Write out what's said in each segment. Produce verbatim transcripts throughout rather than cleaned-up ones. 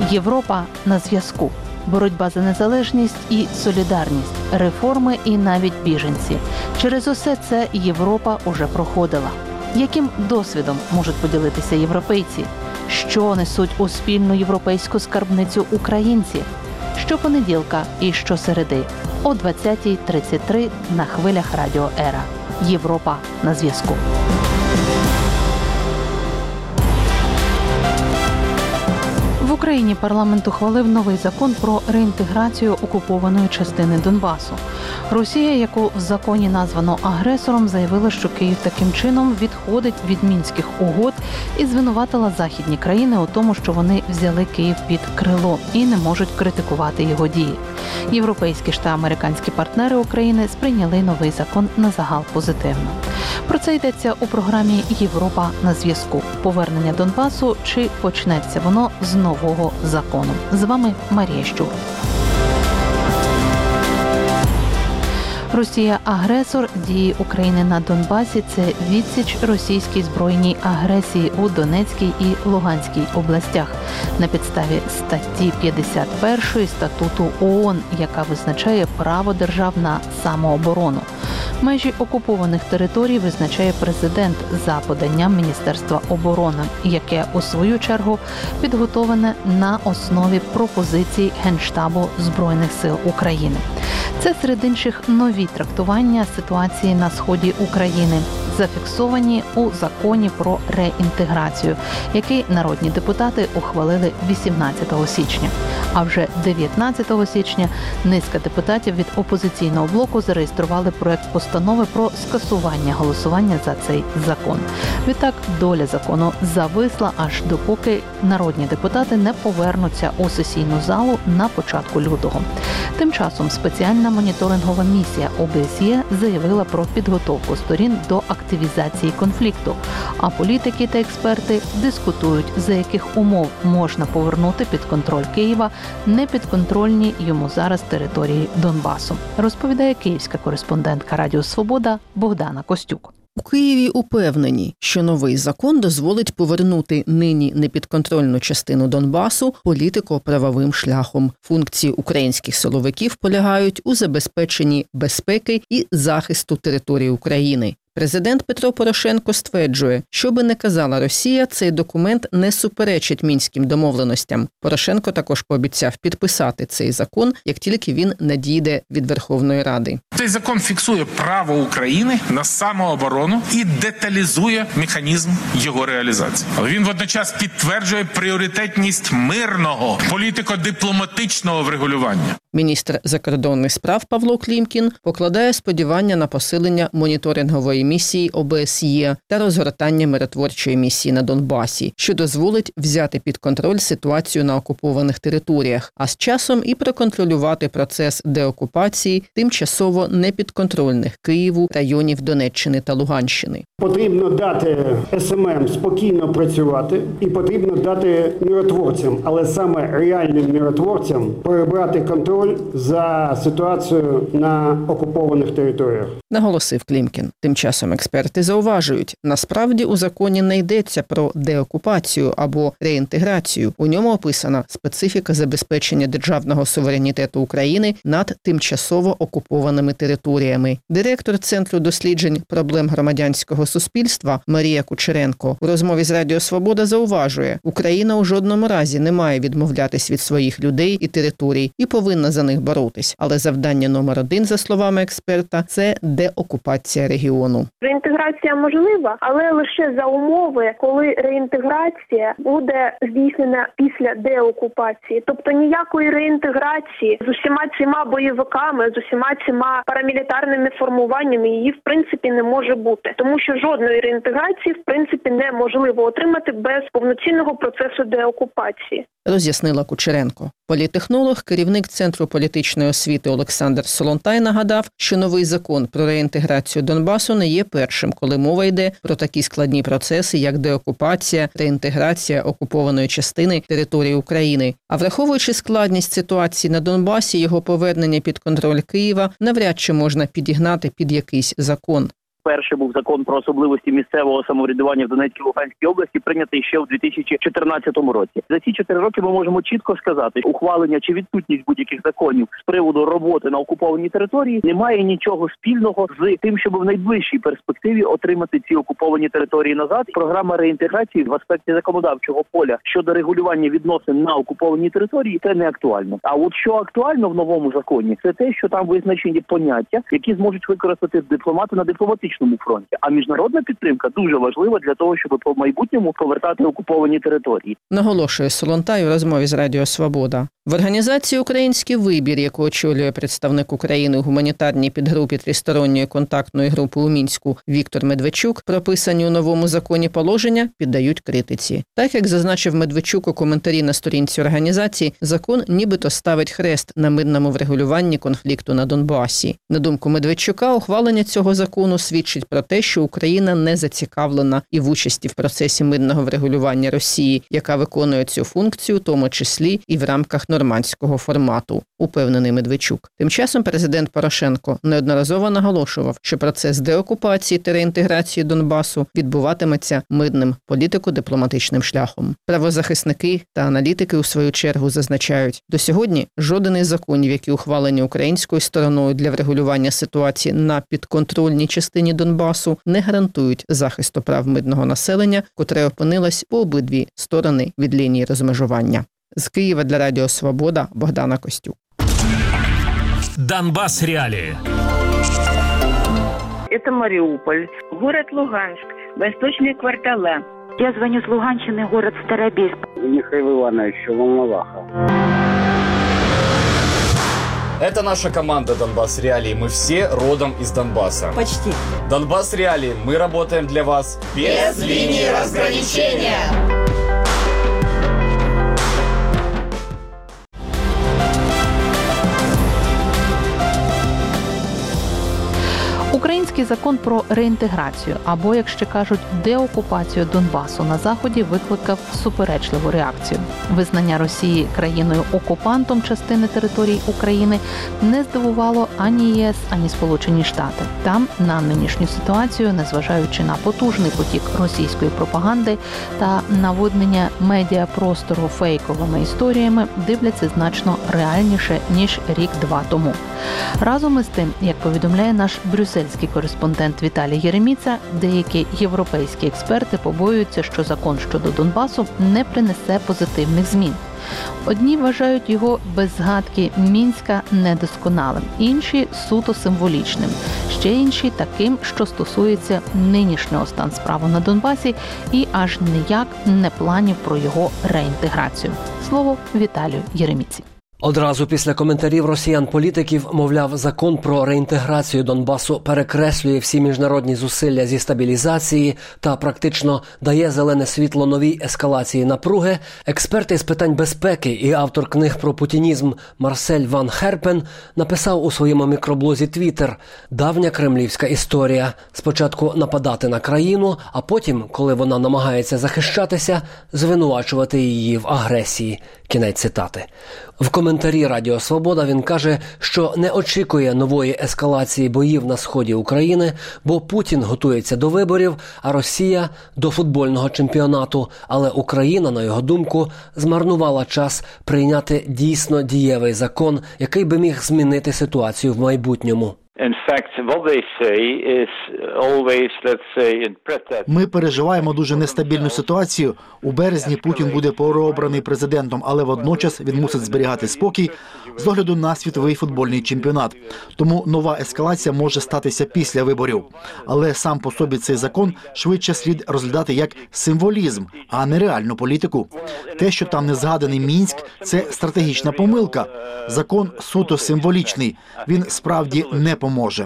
Європа на зв'язку. Боротьба за незалежність і солідарність, реформи і навіть біженці. Через усе це Європа уже проходила. Яким досвідом можуть поділитися європейці? Що несуть у спільну європейську скарбницю українці? Щопонеділка і щосереди о двадцятій тридцять три на хвилях Радіо Ера. Європа на зв'язку. В Україні парламент ухвалив новий закон про реінтеграцію окупованої частини Донбасу. Росія, яку в законі названо агресором, заявила, що Київ таким чином відходить від мінських угод і звинуватила західні країни у тому, що вони взяли Київ під крило і не можуть критикувати його дії. Європейські ж та американські партнери України сприйняли новий закон назагал позитивно. Про це йдеться у програмі «Європа на зв'язку». Повернення Донбасу чи почнеться воно з нового закону? З вами Марія Щур. Росія – агресор, дії України на Донбасі – це відсіч російській збройній агресії у Донецькій і Луганській областях на підставі статті п'ятдесят першої Статуту ООН, яка визначає право держав на самооборону. Межі окупованих територій визначає президент за поданням Міністерства оборони, яке, у свою чергу, підготовлене на основі пропозицій Генштабу Збройних сил України. Це, серед інших, нові трактування ситуації на сході України, зафіксовані у законі про реінтеграцію, який народні депутати ухвалили вісімнадцятого січня. А вже дев'ятнадцятого січня низка депутатів від опозиційного блоку зареєстрували проект постанови про скасування голосування за цей закон. Відтак, доля закону зависла, аж допоки народні депутати не повернуться у сесійну залу на початку лютого. Тим часом спеціальна моніторингова місія О Б С Є заявила про підготовку сторін до активізації конфлікту, а політики та експерти дискутують, за яких умов можна повернути під контроль Києва непідконтрольні йому зараз території Донбасу, розповідає київська кореспондентка Радіо Свобода Богдана Костюк. У Києві упевнені, що новий закон дозволить повернути нині непідконтрольну частину Донбасу політико-правовим шляхом. Функції українських силовиків полягають у забезпеченні безпеки і захисту території України. Президент Петро Порошенко стверджує, що би не казала Росія, цей документ не суперечить мінським домовленостям. Порошенко також пообіцяв підписати цей закон, як тільки він надійде від Верховної Ради. Цей закон фіксує право України на самооборону і деталізує механізм його реалізації. Але він водночас підтверджує пріоритетність мирного політико-дипломатичного врегулювання. Міністр закордонних справ Павло Клімкін покладає сподівання на посилення моніторингової місії О Б С Є та розгортання миротворчої місії на Донбасі, що дозволить взяти під контроль ситуацію на окупованих територіях, а з часом і проконтролювати процес деокупації тимчасово непідконтрольних Києву районів Донеччини та Луганщини. Потрібно дати С М М спокійно працювати і потрібно дати миротворцям, але саме реальним миротворцям перебрати контроль за ситуацією на окупованих територіях. Наголосив Клімкін. Тим часом експерти зауважують, насправді у законі не йдеться про деокупацію або реінтеграцію. У ньому описана специфіка забезпечення державного суверенітету України над тимчасово окупованими територіями. Директор Центру досліджень проблем громадянського суспільства Марія Кучеренко у розмові з Радіо Свобода зауважує, Україна у жодному разі не має відмовлятись від своїх людей і територій і повинна за них боротись. Але завдання номер один, за словами експерта, це деокупація регіону. Реінтеграція можлива, але лише за умови, коли реінтеграція буде здійснена після деокупації. Тобто ніякої реінтеграції з усіма цими бойовиками, з усіма цими парамілітарними формуваннями її в принципі не може бути. Тому що жодної реінтеграції в принципі неможливо отримати без повноцінного процесу деокупації. Роз'яснила Кучеренко. Політтехнолог, керівник Центру політичної освіти Олександр Солонтай нагадав, що новий закон про реінтеграцію Донбасу не є першим, коли мова йде про такі складні процеси, як деокупація, реінтеграція окупованої частини території України. А враховуючи складність ситуації на Донбасі, його повернення під контроль Києва навряд чи можна підігнати під якийсь закон. вперше був закон про особливості місцевого самоврядування в Донецькій і Луганській області, прийнятий ще в дві тисячі чотирнадцятому році. За ці чотири роки ми можемо чітко сказати, ухвалення чи відсутність будь-яких законів з приводу роботи на окупованій території не має нічого спільного з тим, щоб в найближчій перспективі отримати ці окуповані території назад. Програма реінтеграції в аспекті законодавчого поля щодо регулювання відносин на окупованій території – це не актуально. А от що актуально в новому законі – це те, що там визначені поняття, які зможуть використати дипломати на дипломатичному фронті. А міжнародна підтримка дуже важлива для того, щоб по майбутньому повертати окуповані території. Наголошує Солонтай у розмові з Радіо Свобода. В організації «Український вибір», яку очолює представник України у гуманітарній підгрупі тристоронньої контактної групи у Мінську Віктор Медведчук, прописані у новому законі положення піддають критиці. Так, як зазначив Медведчук у коментарі на сторінці організації, закон нібито ставить хрест на мирному врегулюванні конфлікту на Донбасі. На думку Медведчука, ухвалення цього закону свідчить про те, що Україна не зацікавлена і в участі в процесі мирного врегулювання Росії, яка виконує цю функцію, в тому числі і в рамках нормандського формату, упевнений Медведчук. Тим часом президент Порошенко неодноразово наголошував, що процес деокупації та реінтеграції Донбасу відбуватиметься мирним політико-дипломатичним шляхом. Правозахисники та аналітики у свою чергу зазначають, до сьогодні жоден із законів, які ухвалені українською стороною для врегулювання ситуації на підконтрольній частині Донбасу, не гарантують захисту прав мирного населення, котре опинилось по обидві сторони від лінії розмежування. З Києва для Радіо Свобода Богдана Костюк. Донбасс реалии. Это Мариуполь, город Луганск, восточные кварталы. Я звоню с Луганщины, город Старобельск. Михаил Иванович, Волноваха. Это наша команда «Донбасс Реалии». Мы все родом из Донбасса. Почти. «Донбасс Реалии». Мы работаем для вас без линии разграничения. Український закон про реінтеграцію, або, як ще кажуть, деокупацію Донбасу на Заході викликав суперечливу реакцію. Визнання Росії країною-окупантом частини територій України не здивувало ані ЄС, ані Сполучені Штати. Там на нинішню ситуацію, незважаючи на потужний потік російської пропаганди та наводнення медіапростору фейковими історіями, дивляться значно реальніше, ніж рік-два тому. Разом із тим, як повідомляє наш брюссельський кореспондент Віталій Єреміца, деякі європейські експерти побоюються, що закон щодо Донбасу не принесе позитивних змін. Одні вважають його без згадки Мінська недосконалим, інші – суто символічним, ще інші – таким, що стосується нинішнього стану справи на Донбасі і аж ніяк не планів про його реінтеграцію. Слово Віталію Єреміці. Одразу після коментарів росіян-політиків, мовляв, закон про реінтеграцію Донбасу перекреслює всі міжнародні зусилля зі стабілізації та практично дає зелене світло новій ескалації напруги, експерт із питань безпеки і автор книг про путінізм Марсель Ван Херпен написав у своєму мікроблозі Твіттер: «Давня кремлівська історія. Спочатку нападати на країну, а потім, коли вона намагається захищатися, звинувачувати її в агресії». Кінець цитати. В коментарі Радіо Свобода він каже, що не очікує нової ескалації боїв на сході України, бо Путін готується до виборів, а Росія – до футбольного чемпіонату. Але Україна, на його думку, змарнувала час прийняти дійсно дієвий закон, який би міг змінити ситуацію в майбутньому. Ми переживаємо дуже нестабільну ситуацію. У березні Путін буде переобраний президентом, але водночас він мусить зберігати спокій з огляду на світовий футбольний чемпіонат. Тому нова ескалація може статися після виборів. Але сам по собі цей закон швидше слід розглядати як символізм, а не реальну політику. Те, що там не згаданий Мінськ, це стратегічна помилка. Закон суто символічний. Він справді не поможе.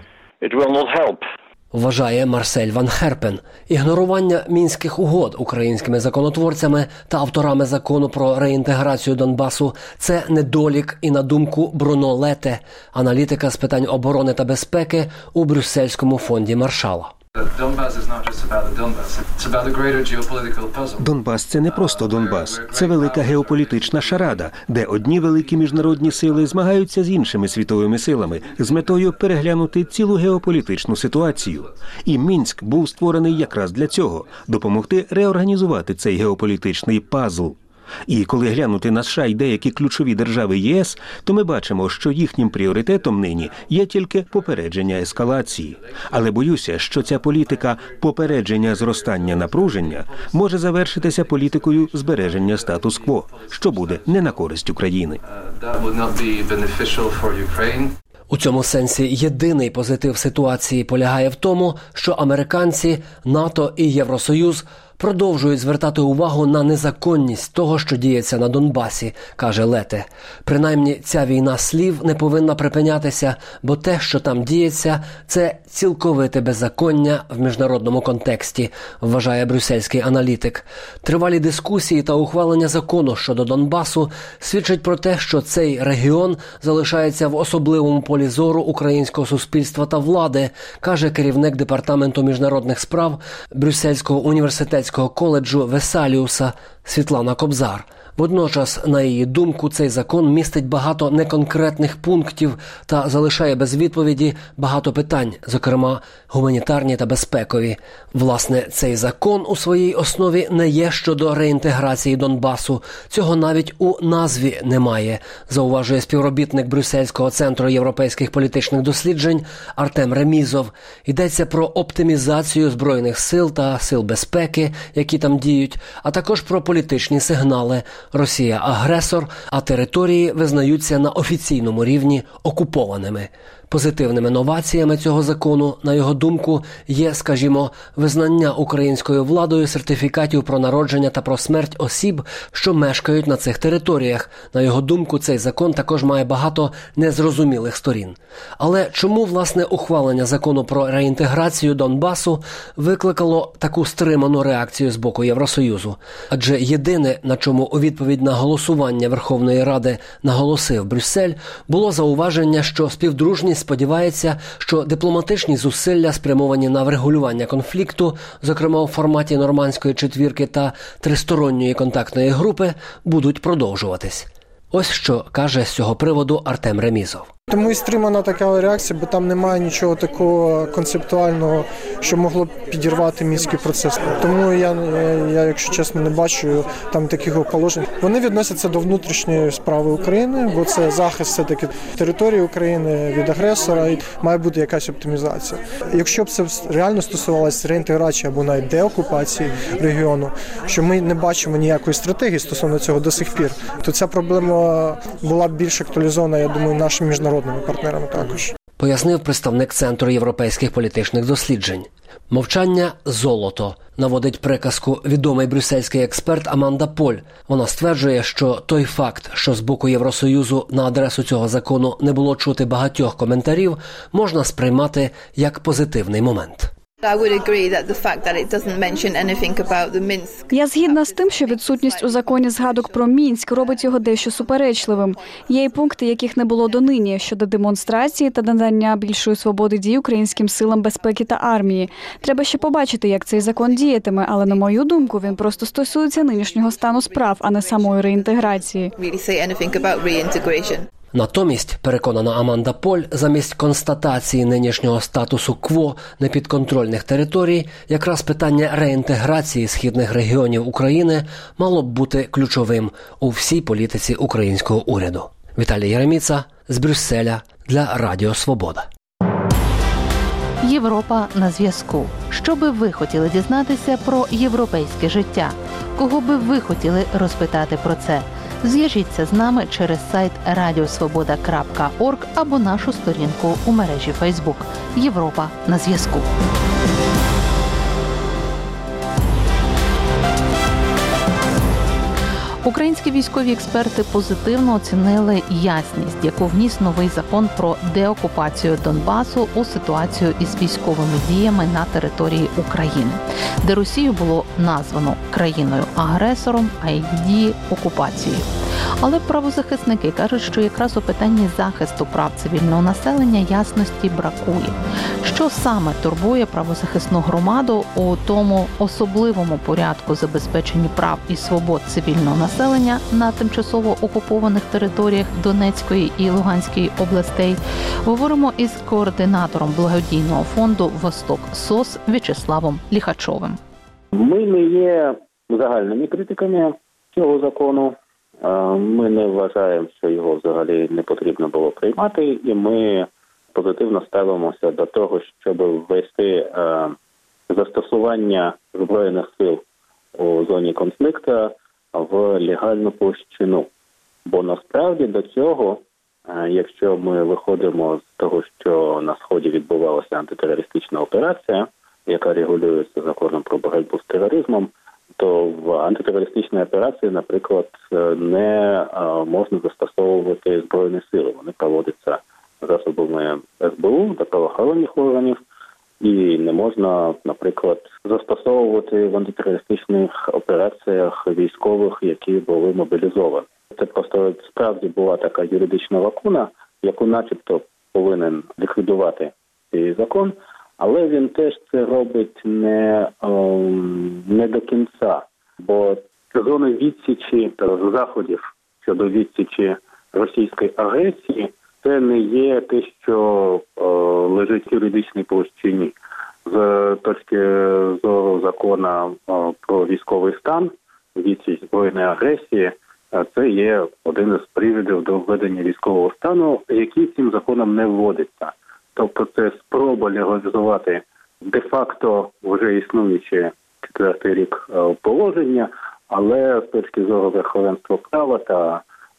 Вважає Марсель Ван Херпен. Ігнорування мінських угод українськими законотворцями та авторами закону про реінтеграцію Донбасу – це недолік і, на думку Бруно Лете, аналітика з питань оборони та безпеки у Брюссельському фонді Маршала. Донбас – це не просто Донбас. Це велика геополітична шарада, де одні великі міжнародні сили змагаються з іншими світовими силами з метою переглянути цілу геополітичну ситуацію. І Мінськ був створений якраз для цього – допомогти реорганізувати цей геополітичний пазл. І коли глянути на США й деякі ключові держави ЄС, то ми бачимо, що їхнім пріоритетом нині є тільки попередження ескалації. Але боюся, що ця політика попередження зростання напруження може завершитися політикою збереження статус-кво, що буде не на користь України. У цьому сенсі єдиний позитив ситуації полягає в тому, що американці, НАТО і Євросоюз продовжують звертати увагу на незаконність того, що діється на Донбасі, каже Лете. Принаймні, ця війна слів не повинна припинятися, бо те, що там діється, це цілковите беззаконня в міжнародному контексті, вважає брюссельський аналітик. Тривалі дискусії та ухвалення закону щодо Донбасу свідчать про те, що цей регіон залишається в особливому полі зору українського суспільства та влади, каже керівник департаменту міжнародних справ Брюссельського університетського коледжу Весаліуса Світлана Кобзар. Водночас, на її думку, цей закон містить багато неконкретних пунктів та залишає без відповіді багато питань, зокрема гуманітарні та безпекові. Власне, цей закон у своїй основі не є щодо реінтеграції Донбасу. Цього навіть у назві немає, зауважує співробітник Брюссельського центру європейських політичних досліджень Артем Ремізов. Йдеться про оптимізацію збройних сил та сил безпеки, які там діють, а також про політичні сигнали. Росія – агресор, а території визнаються на офіційному рівні окупованими. Позитивними новаціями цього закону, на його думку, є, скажімо, визнання українською владою сертифікатів про народження та про смерть осіб, що мешкають на цих територіях. На його думку, цей закон також має багато незрозумілих сторін. Але чому, власне, ухвалення закону про реінтеграцію Донбасу викликало таку стриману реакцію з боку Євросоюзу? Адже єдине, на чому у відповідь на голосування Верховної Ради наголосив Брюссель, було зауваження, що співдружність сподівається, що дипломатичні зусилля, спрямовані на врегулювання конфлікту, зокрема у форматі Нормандської четвірки та тристоронньої контактної групи, будуть продовжуватись. Ось що каже з цього приводу Артем Ремізов. Тому і стримана така реакція, бо там немає нічого такого концептуального, що могло б підірвати мінський процес. Тому я, я, якщо чесно, не бачу там таких положень. Вони відносяться до внутрішньої справи України, бо це захист все-таки території України від агресора, і має бути якась оптимізація. Якщо б це реально стосувалося реінтеграції або навіть деокупації регіону, що ми не бачимо ніякої стратегії стосовно цього до сих пір, то ця проблема була б більш актуалізована, я думаю, нашим міжнародним партнерами також. Пояснив представник Центру європейських політичних досліджень. Мовчання – золото, наводить приказку відомий брюссельський експерт Аманда Поль. Вона стверджує, що той факт, що з боку Євросоюзу на адресу цього закону не було чути багатьох коментарів, можна сприймати як позитивний момент. Я згідна з тим, що відсутність у законі згадок про Мінськ робить його дещо суперечливим. Є й пункти, яких не було донині, щодо демонстрації та надання більшої свободи дій українським силам безпеки та армії. Треба ще побачити, як цей закон діятиме, але, на мою думку, він просто стосується нинішнього стану справ, а не самої реінтеграції. Натомість, переконана Аманда Поль, замість констатації нинішнього статусу кво непідконтрольних територій, якраз питання реінтеграції східних регіонів України мало б бути ключовим у всій політиці українського уряду. Віталій Єреміца з Брюсселя для Радіо Свобода. Європа на зв'язку. Що би ви хотіли дізнатися про європейське життя? Кого би ви хотіли розпитати про це? Зв'яжіться з нами через сайт радіосвобода крапка орг або нашу сторінку у мережі Фейсбук. Європа на зв'язку. Українські військові експерти позитивно оцінили ясність, яку вніс новий закон про деокупацію Донбасу у ситуацію із військовими діями на території України, де Росію було названо країною-агресором, а її окупацією. Але правозахисники кажуть, що якраз у питанні захисту прав цивільного населення ясності бракує. Що саме турбує правозахисну громаду у тому особливому порядку забезпечення прав і свобод цивільного населення на тимчасово окупованих територіях Донецької і Луганської областей, говоримо із координатором благодійного фонду «Восток СОС» В'ячеславом Ліхачовим. Ми не є загальними критиками цього закону. Ми не вважаємо, що його взагалі не потрібно було приймати, і ми позитивно ставимося до того, щоб ввести застосування Збройних сил у зоні конфлікту в легальну площину. Бо насправді до цього, якщо ми виходимо з того, що на Сході відбувалася антитерористична операція, яка регулюється законом про боротьбу з тероризмом, то в антитерористичній операції, наприклад, не можна застосовувати Збройні сили. Вони проводяться засобами ес бе у та правоохоронних органів, і не можна, наприклад, застосовувати в антитерористичних операціях військових, які були мобілізовані. Це просто справді була така юридична лакуна, яку начебто повинен ліквідувати цей закон, але він теж це робить не, не до кінця, бо зони відсічі та заходів щодо відсічі російської агресії це не є те, що лежить в юридичній площині. З точки зору закону про військовий стан, відсіч збройної агресії, це є один із привідів до введення військового стану, який цим законом не вводиться. Тобто це спроба легалізувати де-факто вже існуюче четвертий рік положення, але з точки зору верховенства права та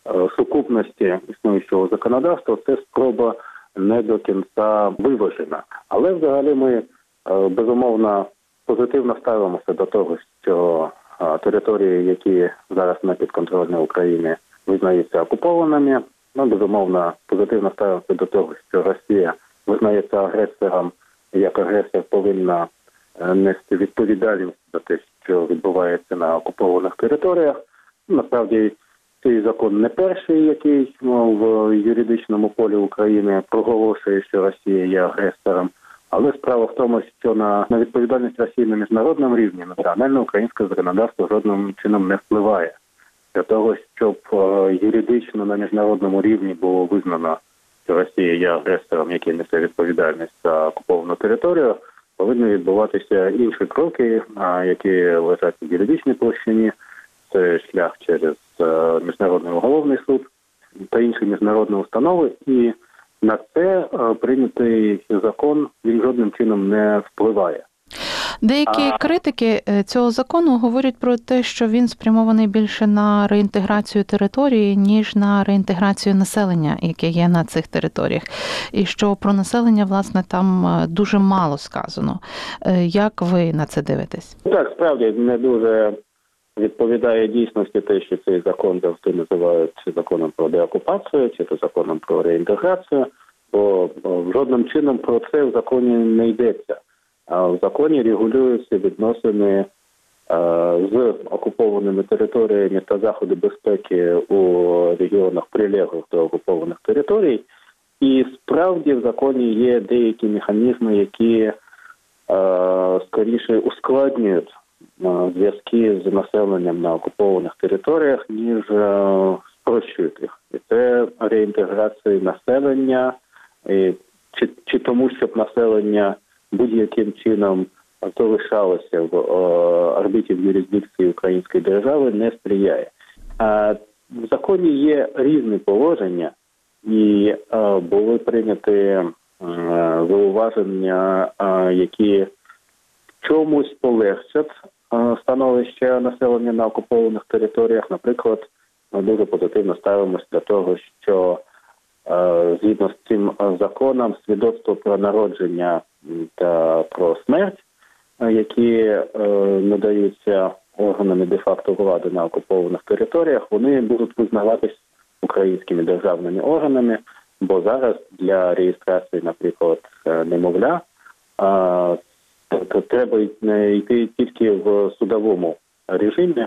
сукупності існуючого законодавства це спроба не до кінця виважена. Але взагалі ми безумовно позитивно ставимося до того, що території, які зараз на підконтрольній Україні визнаються окупованими, ми безумовно позитивно ставимося до того, що Росія визнається агресором, як агресор повинна нести відповідальність за те, що відбувається на окупованих територіях. Насправді, цей закон не перший, який в юридичному полі України проголошує, що Росія є агресором. Але справа в тому, що на, на відповідальність Росії на міжнародному рівні національне українське законодавство жодним чином не впливає. Для того, щоб юридично на міжнародному рівні було визнано, що Росія є агресором, який несе відповідальність за окуповану територію, повинні відбуватися інші кроки, які лежать в юридичній площині. Це шлях через Міжнародний уголовний суд та інші міжнародні установи. І на це прийнятий закон, він жодним чином не впливає. Деякі а... критики цього закону говорять про те, що він спрямований більше на реінтеграцію території, ніж на реінтеграцію населення, яке є на цих територіях. І що про населення, власне, там дуже мало сказано. Як ви на це дивитесь? Так, справді, не дуже відповідає дійсності те, що цей закон завжди називають законом про деокупацію, чи то законом про реінтеграцію, бо жодним чином про це в законі не йдеться. А в законі регулюються відносини з окупованими територіями та заходи безпеки у регіонах прилеглих до окупованих територій. І справді в законі є деякі механізми, які скоріше ускладнюють зв'язки з населенням на окупованих територіях, ніж спрощують їх. І це реінтеграція населення, і, чи, чи тому, щоб населення будь-яким чином залишалося в орбіті в юрисдикції Української держави, не сприяє. А в законі є різні положення, і були прийняті зауваження, які чомусь полегшать становище населення на окупованих територіях. Наприклад, ми дуже позитивно ставимося до того, що згідно з цим законом свідоцтво про народження та про смерть, які надаються органами де-факто влади на окупованих територіях, вони будуть визнаватись українськими державними органами, бо зараз для реєстрації, наприклад, немовля, то треба йти тільки в судовому режимі,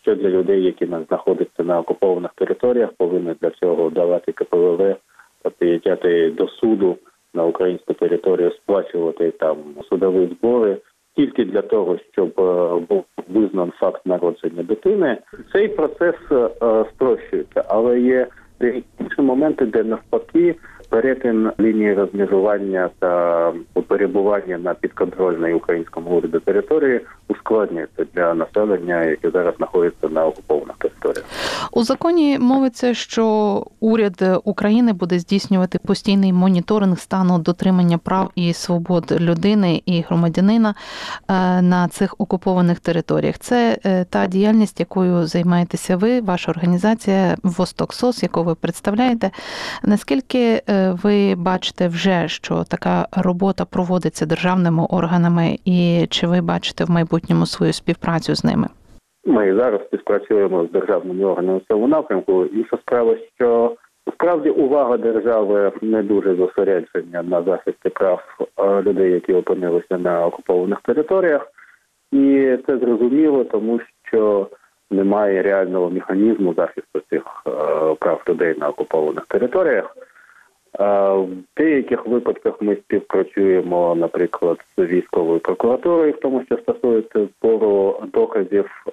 що для людей, які знаходяться на окупованих територіях, повинні для цього давати ка пе ве ве, приїжджати до суду на українську територію, сплачувати там судові збори, тільки для того, щоб був визнан факт народження дитини. Цей процес е, спрощується, але є інші моменти, де навпаки перетин лінії розмежування та перебування на підконтрольній українському уряду території ускладнюється для населення, яке зараз знаходиться на окупованих територіях. У законі мовиться, що уряд України буде здійснювати постійний моніторинг стану дотримання прав і свобод людини і громадянина на цих окупованих територіях. Це та діяльність, якою займаєтеся ви, ваша організація «Восток СОС», яку ви представляєте. Наскільки ви бачите вже, що така робота проводиться державними органами, і чи ви бачите в майбутньому свою співпрацю з ними? Ми зараз співпрацюємо з державними органами в цьому напрямку. Інша справа, що справді увага держави не дуже зосереджена на захисті прав людей, які опинилися на окупованих територіях. І це зрозуміло, тому що немає реального механізму захисту цих прав людей на окупованих територіях. В деяких випадках ми співпрацюємо, наприклад, з військовою прокуратурою, в тому, що стосується збору доказів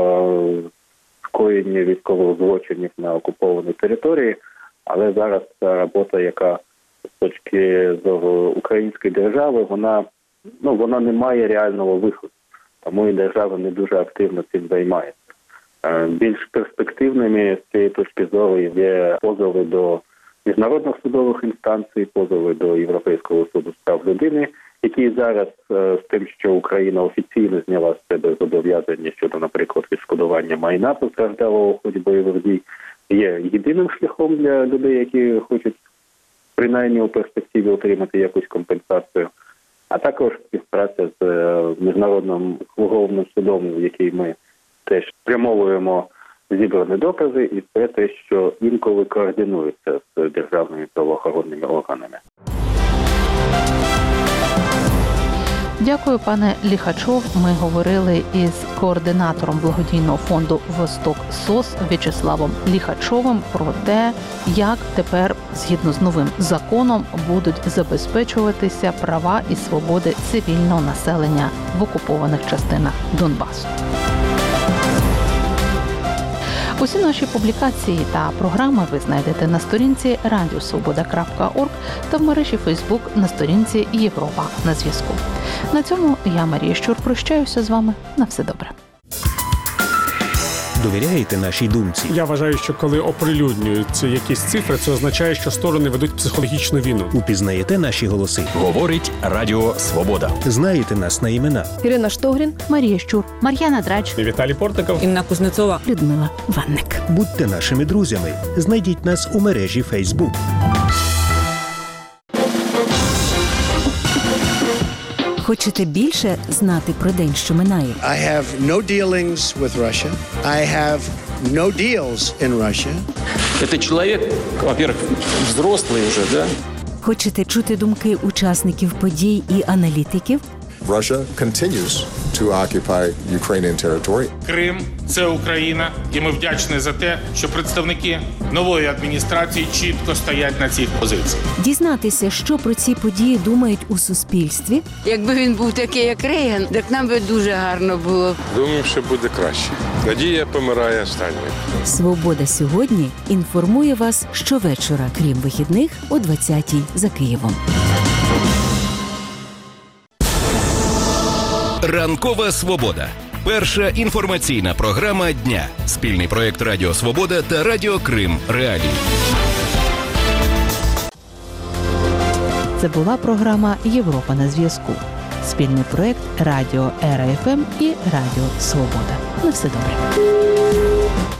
скоєння військових злочинів на окупованій території, але зараз ця робота, яка з точки зору української держави, вона, ну, вона не має реального виходу, тому і держава не дуже активно цим займається. Більш перспективними з цієї точки зору є позови до міжнародних судових інстанцій, позови до Європейського суду з прав людини, які зараз з тим, що Україна офіційно зняла з себе зобов'язання щодо, наприклад, відшкодування майна постраждалого в ході бойових дій, є єдиним шляхом для людей, які хочуть принаймні у перспективі отримати якусь компенсацію, а також співпраця з Міжнародним уголовним судом, в який ми теж спрямовуємо зібрані докази, і це те, що інколи координується з державними правоохоронними органами. Дякую, пане Ліхачов. Ми говорили із координатором благодійного фонду «Восток СОС» В'ячеславом Ліхачовим про те, як тепер, згідно з новим законом, будуть забезпечуватися права і свободи цивільного населення в окупованих частинах Донбасу. Усі наші публікації та програми ви знайдете на сторінці радіо свобода крапка орг та в мережі Фейсбук на сторінці Європа на зв'язку. На цьому я, Марія Щур, прощаюся з вами. На все добре. Довіряєте нашій думці? Я вважаю, що коли оприлюднюються якісь цифри, це означає, що сторони ведуть психологічну війну. Упізнаєте наші голоси? Говорить Радіо Свобода. Знаєте нас на імена? Ірина Штогрін, Марія Щур, Мар'яна Драч, Віталій Портников, Інна Кузнецова, Людмила Ванник. Будьте нашими друзями. Знайдіть нас у мережі Фейсбук. Хочете більше знати про день, що минає? I have no dealings with Russia. I have no deals in Russia. Это человек, во-первых, взрослый уже, да? Хочете чути думки учасників подій і аналітиків? Russia continues to occupy Ukrainian territory. Крим – це Україна, і ми вдячні за те, що представники нової адміністрації чітко стоять на цих позиціях. Дізнатися, що про ці події думають у суспільстві. Якби він був такий, як Рейган, так нам би дуже гарно було. Думаю, що буде краще. Надія помирає останньою. Свобода сьогодні інформує вас щовечора, крім вихідних, о двадцятій за Києвом. Ранкова Свобода. Перша інформаційна програма дня. Спільний проєкт Радіо Свобода та Радіо Крим Реалії. Це була програма «Європа на зв'язку». Спільний проєкт Радіо Ера еф ем і Радіо Свобода. На все добре.